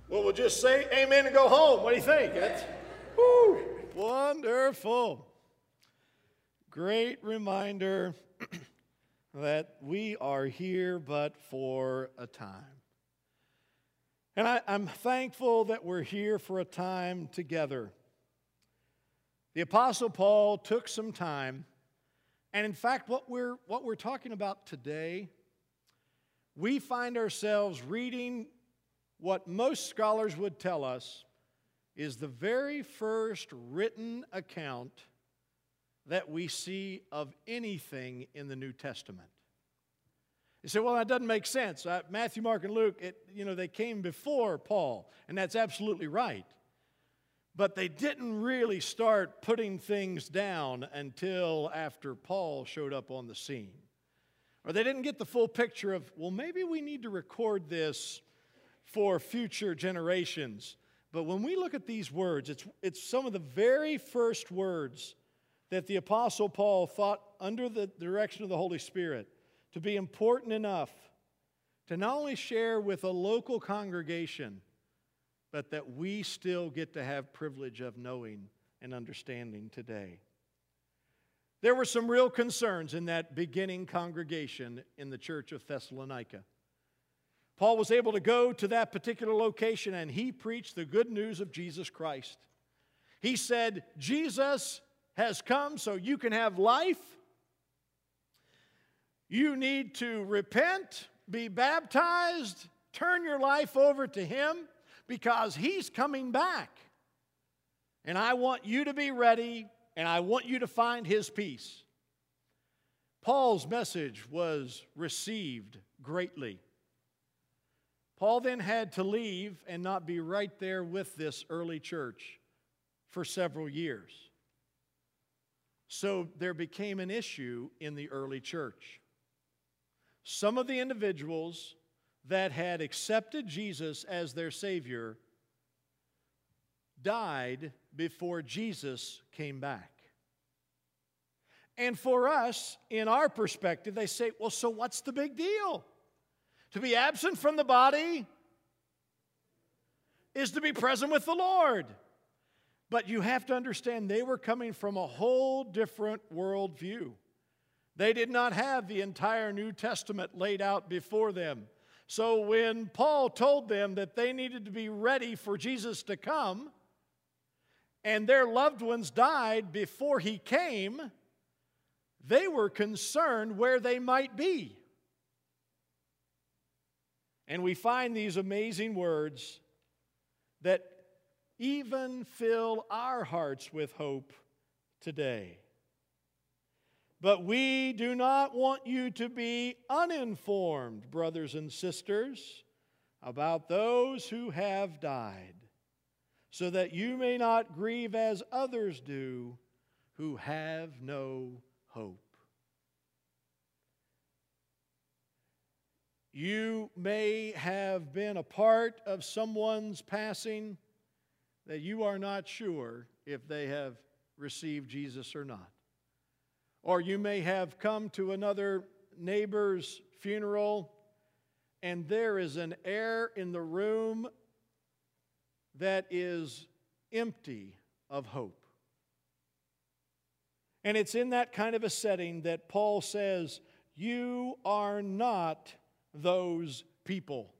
Well, we'll just say amen and go home. What do you think? Woo, wonderful. Great reminder that we are here but for a time. And I'm thankful that we're here for a time together. The Apostle Paul took some time, and in fact, what we're talking about today, we find ourselves reading what most scholars would tell us is the very first written account that we see of anything in the New Testament. You say, well, that doesn't make sense. Matthew, Mark, and Luke, they came before Paul, and that's absolutely right. But they didn't really start putting things down until after Paul showed up on the scene. Or they didn't get the full picture of, well, maybe we need to record this for future generations. But when we look at these words, it's some of the very first words that the Apostle Paul thought under the direction of the Holy Spirit to be important enough to not only share with a local congregation, but that we still get to have privilege of knowing and understanding today. There were some real concerns in that beginning congregation in the church of Thessalonica. Paul was able to go to that particular location and he preached the good news of Jesus Christ. He said, Jesus has come so you can have life. You need to repent, be baptized, turn your life over to Him because He's coming back. And I want you to be ready and I want you to find His peace. Paul's message was received greatly. Paul then had to leave and not be right there with this early church for several years. So there became an issue in the early church. Some of the individuals that had accepted Jesus as their Savior died before Jesus came back. And for us, in our perspective, they say, well, so what's the big deal? To be absent from the body is to be present with the Lord. But you have to understand they were coming from a whole different worldview. They did not have the entire New Testament laid out before them. So when Paul told them that they needed to be ready for Jesus to come, and their loved ones died before He came, they were concerned where they might be. And we find these amazing words that even fill our hearts with hope today. But we do not want you to be uninformed, brothers and sisters, about those who have died, so that you may not grieve as others do who have no hope. You may have been a part of someone's passing that you are not sure if they have received Jesus or not. Or you may have come to another neighbor's funeral and there is an air in the room that is empty of hope. And it's in that kind of a setting that Paul says, you are not those people.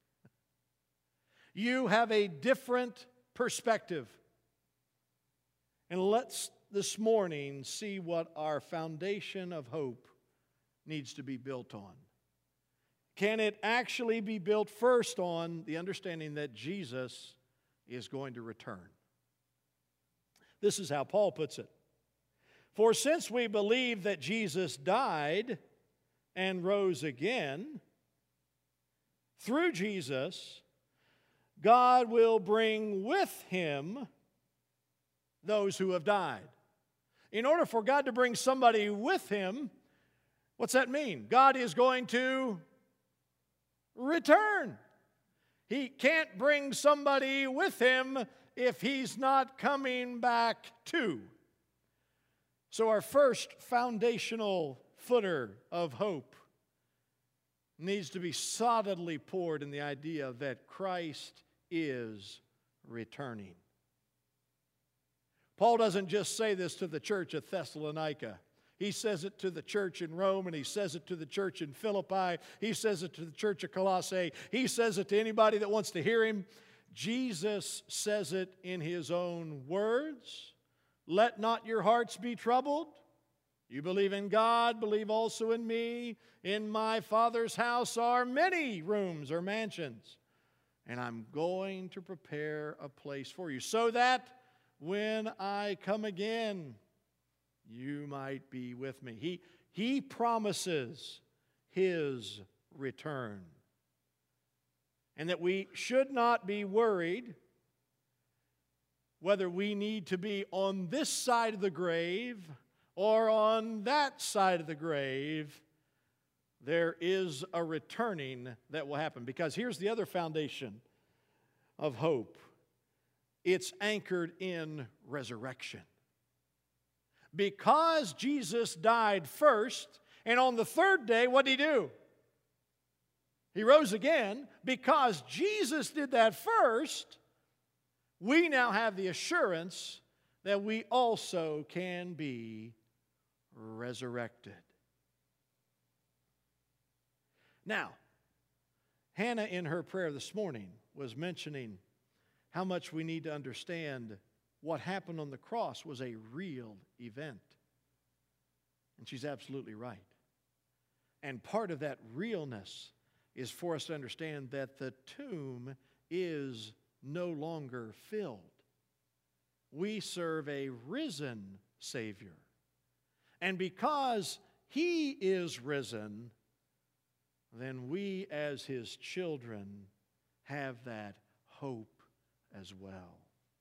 You have a different perspective. And let's this morning see what our foundation of hope needs to be built on. Can it actually be built first on the understanding that Jesus is going to return? This is how Paul puts it. For since we believe that Jesus died and rose again, through Jesus, God will bring with Him those who have died. In order for God to bring somebody with Him, what's that mean? God is going to return. He can't bring somebody with Him if He's not coming back too. So our first foundational footer of hope needs to be solidly poured in the idea that Christ is returning. Paul doesn't just say this to the church at Thessalonica. He says it to the church in Rome, and he says it to the church in Philippi. He says it to the church of Colossae. He says it to anybody that wants to hear him. Jesus says it in his own words. Let not your hearts be troubled. You believe in God, believe also in me. In my Father's house are many rooms or mansions, and I'm going to prepare a place for you, so that when I come again, you might be with me. He promises his return. And that we should not be worried whether we need to be on this side of the grave or on that side of the grave. There is a returning that will happen. Because here's the other foundation of hope. It's anchored in resurrection. Because Jesus died first, and on the third day, what did he do? He rose again. Because Jesus did that first, we now have the assurance that we also can be resurrected. Now, Hannah in her prayer this morning was mentioning how much we need to understand what happened on the cross was a real event. And she's absolutely right. And part of that realness is for us to understand that the tomb is no longer filled. We serve a risen Savior. And because he is risen, then we as his children have that hope as well.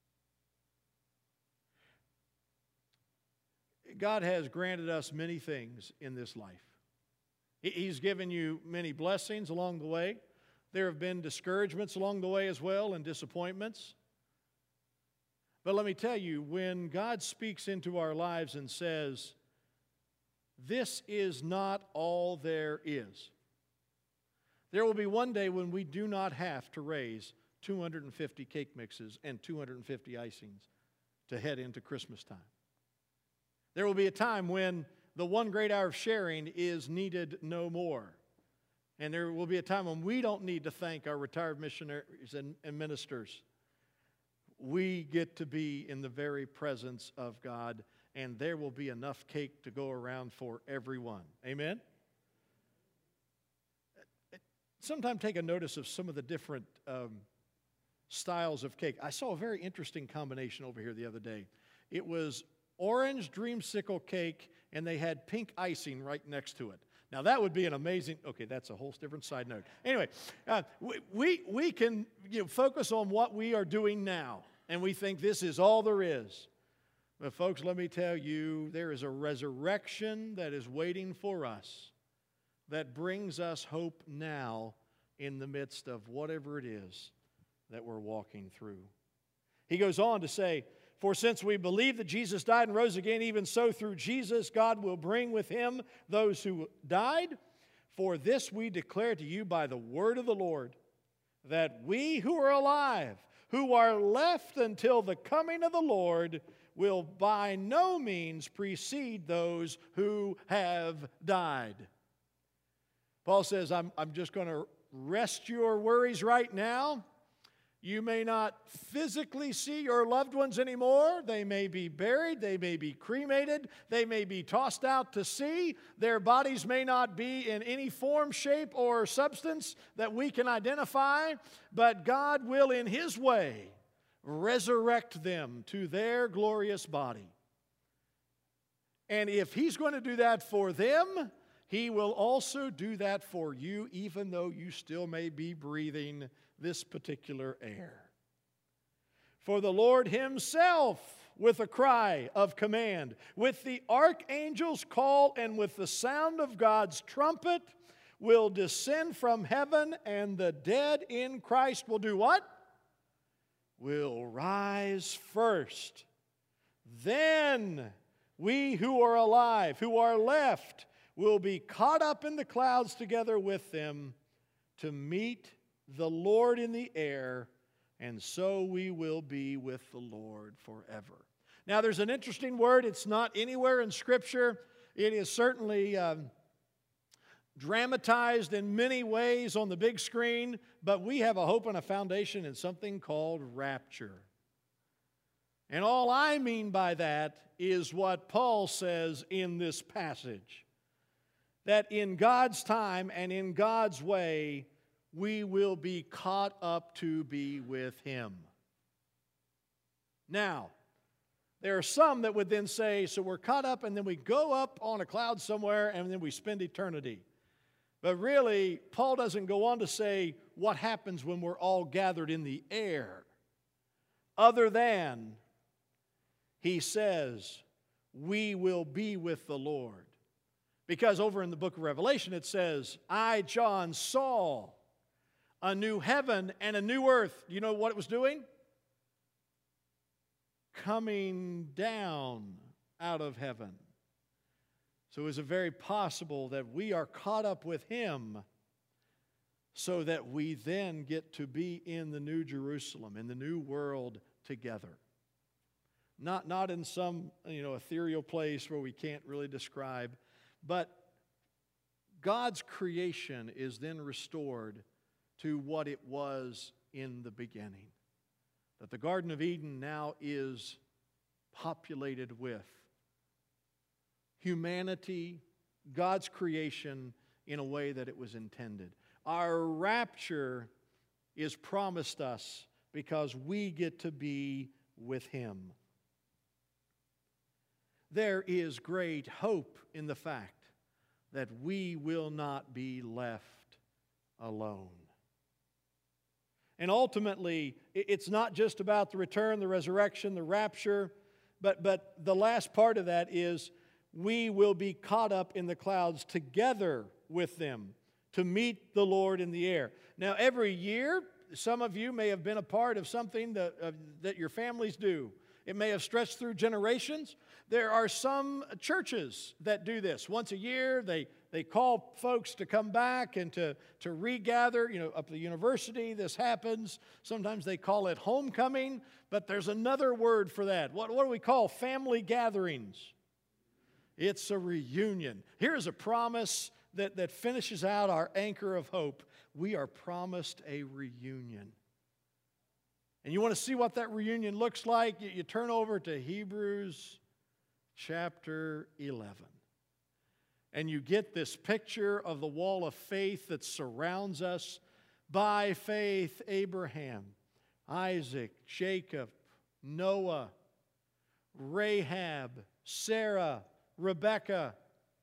God has granted us many things in this life. He's given you many blessings along the way. There have been discouragements along the way as well, and disappointments. But let me tell you, when God speaks into our lives and says, this is not all there is, there will be one day when we do not have to raise 250 cake mixes and 250 icings to head into Christmas time. There will be a time when the one great hour of sharing is needed no more. And there will be a time when we don't need to thank our retired missionaries and ministers. We get to be in the very presence of God, and there will be enough cake to go around for everyone. Amen? Sometimes take a notice of some of the different styles of cake. I saw a very interesting combination over here the other day. It was orange dreamsicle cake, and they had pink icing right next to it. Now, that would be an amazing, okay, that's a whole different side note. Anyway, we can focus on what we are doing now, and we think this is all there is. But folks, let me tell you, there is a resurrection that is waiting for us that brings us hope now in the midst of whatever it is that we're walking through. He goes on to say, for since we believe that Jesus died and rose again, even so through Jesus God will bring with him those who died. For this we declare to you by the word of the Lord, that we who are alive, who are left until the coming of the Lord, will by no means precede those who have died. Paul says, I'm just going to rest your worries right now. You may not physically see your loved ones anymore. They may be buried. They may be cremated. They may be tossed out to sea. Their bodies may not be in any form, shape, or substance that we can identify. But God will, in his way, resurrect them to their glorious body. And if he's going to do that for them, he will also do that for you, even though you still may be breathing this particular air. For the Lord himself, with a cry of command, with the archangel's call, and with the sound of God's trumpet, will descend from heaven, and the dead in Christ will do what? Will rise first. Then we who are alive, who are left, will be caught up in the clouds together with them to meet the Lord in the air, and so we will be with the Lord forever. Now, there's an interesting word. It's not anywhere in Scripture. It is certainly dramatized in many ways on the big screen, but we have a hope and a foundation in something called rapture. And all I mean by that is what Paul says in this passage, that in God's time and in God's way, we will be caught up to be with Him. Now, there are some that would then say, so we're caught up and then we go up on a cloud somewhere and then we spend eternity. But really, Paul doesn't go on to say what happens when we're all gathered in the air, other than he says, we will be with the Lord. Because over in the book of Revelation it says, I, John, saw a new heaven and a new earth. Do you know what it was doing? Coming down out of heaven. So is it very possible that we are caught up with Him so that we then get to be in the New Jerusalem, in the new world together? Not in some ethereal place where we can't really describe, but God's creation is then restored to what it was in the beginning. That the Garden of Eden now is populated with humanity, God's creation in a way that it was intended. Our rapture is promised us because we get to be with Him. There is great hope in the fact that we will not be left alone. And ultimately, it's not just about the return, the resurrection, the rapture, but the last part of that is we will be caught up in the clouds together with them to meet the Lord in the air. Now, every year, some of you may have been a part of something that your families do. It may have stretched through generations. There are some churches that do this. Once a year, they call folks to come back and to regather. Up at the university, this happens. Sometimes they call it homecoming, but there's another word for that. What do we call family gatherings? It's a reunion. Here's a promise that finishes out our anchor of hope. We are promised a reunion. And you want to see what that reunion looks like? You turn over to Hebrews chapter 11. And you get this picture of the wall of faith that surrounds us. By faith, Abraham, Isaac, Jacob, Noah, Rahab, Sarah, Rebecca.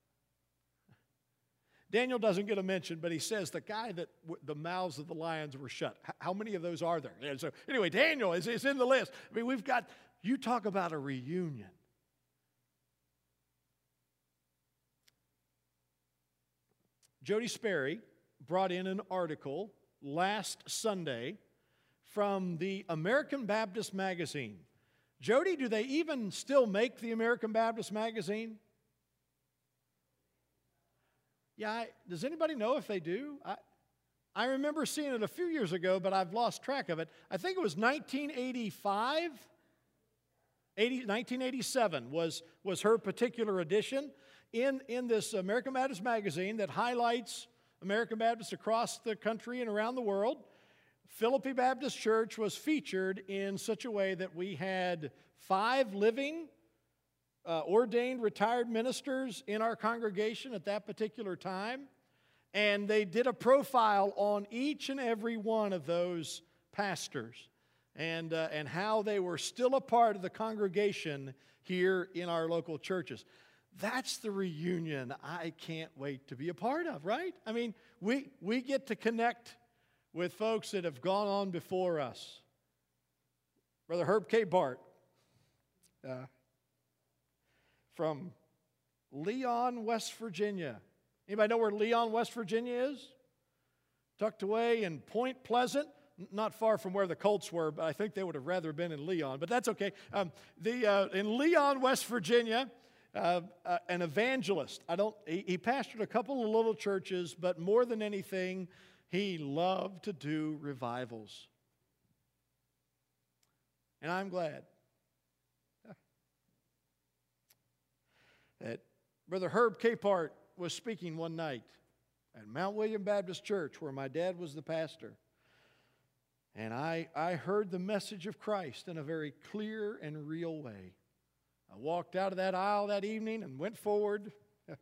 Daniel doesn't get a mention, but he says the guy that the mouths of the lions were shut. How many of those are there? And so anyway, Daniel is in the list. I mean, you talk about a reunion. Jody Sperry brought in an article last Sunday from the American Baptist Magazine. Jody, do they even still make the American Baptist Magazine? Yeah, does anybody know if they do? I remember seeing it a few years ago, but I've lost track of it. I think it was 1985, 1987 was her particular edition in this American Baptist Magazine that highlights American Baptists across the country and around the world. Philippi Baptist Church was featured in such a way that we had 5 living ordained retired ministers in our congregation at that particular time, and they did a profile on each and every one of those pastors and how they were still a part of the congregation here in our local churches. That's the reunion I can't wait to be a part of, right? I mean, we get to connect with folks that have gone on before us. Brother Herb K. Bart, from Leon, West Virginia. Anybody know where Leon, West Virginia is? Tucked away in Point Pleasant, not far from where the Colts were, but I think they would have rather been in Leon, but that's okay. In Leon, West Virginia, an evangelist. He pastored a couple of little churches, but more than anything, he loved to do revivals. And I'm glad that Brother Herb Capehart was speaking one night at Mount William Baptist Church, where my dad was the pastor. And I heard the message of Christ in a very clear and real way. I walked out of that aisle that evening and went forward.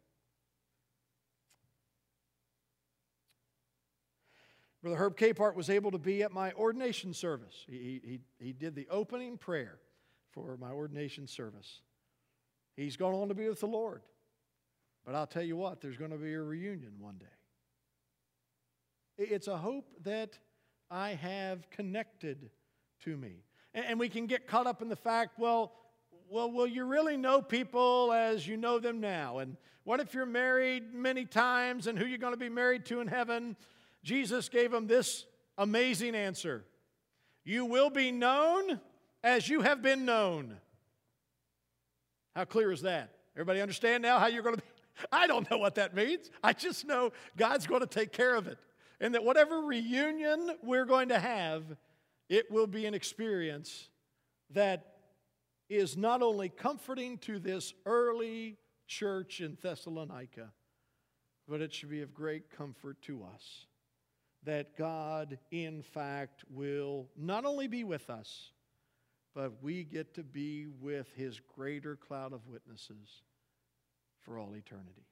Brother Herb Capehart was able to be at my ordination service. He did the opening prayer for my ordination service. He's gone on to be with the Lord. But I'll tell you what, there's going to be a reunion one day. It's a hope that I have connected to me. And we can get caught up in the fact, well, will you really know people as you know them now? And what if you're married many times, and who you're going to be married to in heaven? Jesus gave them this amazing answer. You will be known as you have been known. How clear is that? Everybody understand now how you're going to be? I don't know what that means. I just know God's going to take care of it. And that whatever reunion we're going to have, it will be an experience that is not only comforting to this early church in Thessalonica, but it should be of great comfort to us that God, in fact, will not only be with us, but we get to be with His greater cloud of witnesses for all eternity.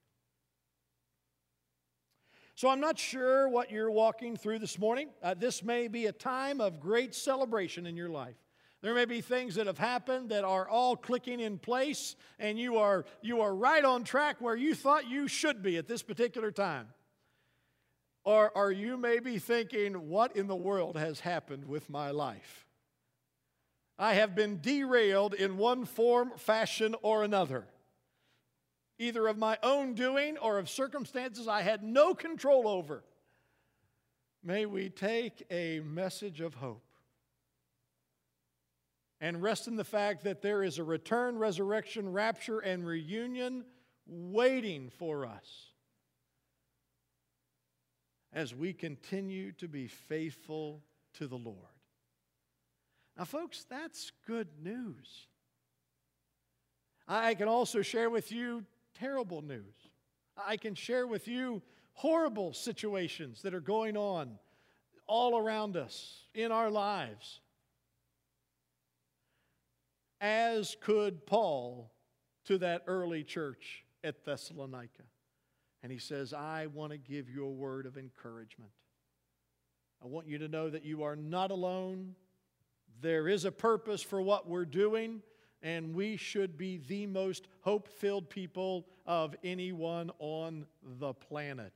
So I'm not sure what you're walking through this morning. This may be a time of great celebration in your life. There may be things that have happened that are all clicking in place, and you are right on track where you thought you should be at this particular time. Or you may be thinking, what in the world has happened with my life? I have been derailed in one form, fashion, or another, either of my own doing or of circumstances I had no control over. May we take a message of hope and rest in the fact that there is a return, resurrection, rapture, and reunion waiting for us as we continue to be faithful to the Lord. Now, folks, that's good news. I can also share with you terrible news. I can share with you horrible situations that are going on all around us in our lives. As could Paul to that early church at Thessalonica. And he says, I want to give you a word of encouragement. I want you to know that you are not alone. There is a purpose for what we're doing, and we should be the most hope-filled people of anyone on the planet.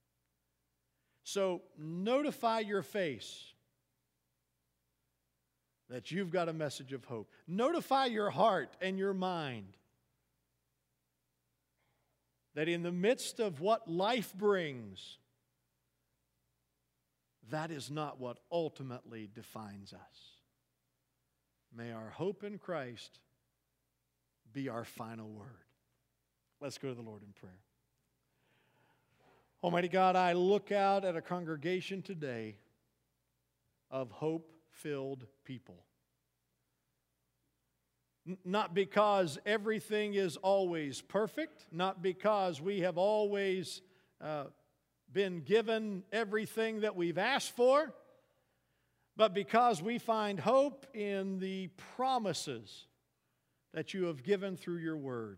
So notify your face that you've got a message of hope. Notify your heart and your mind that in the midst of what life brings, that is not what ultimately defines us. May our hope in Christ be our final word. Let's go to the Lord in prayer. Almighty God, I look out at a congregation today of hope-filled people. Not because everything is always perfect, not because we have always been given everything that we've asked for, but because we find hope in the promises that you have given through your word.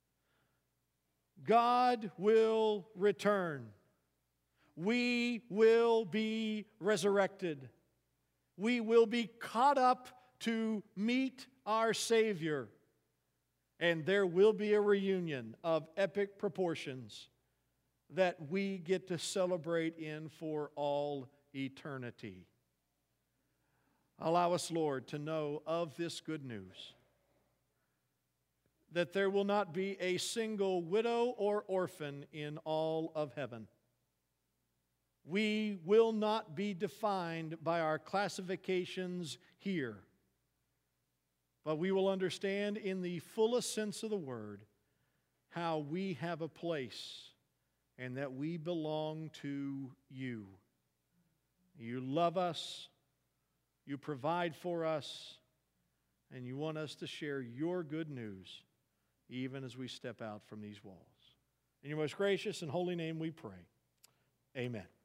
God will return. We will be resurrected. We will be caught up to meet our Savior. And there will be a reunion of epic proportions that we get to celebrate in for all eternity. Allow us, Lord, to know of this good news, that there will not be a single widow or orphan in all of heaven. We will not be defined by our classifications here, but we will understand in the fullest sense of the word how we have a place and that we belong to you. You love us. You provide for us. and you want us to share your good news even as we step out from these walls. In your most gracious and holy name we pray. Amen.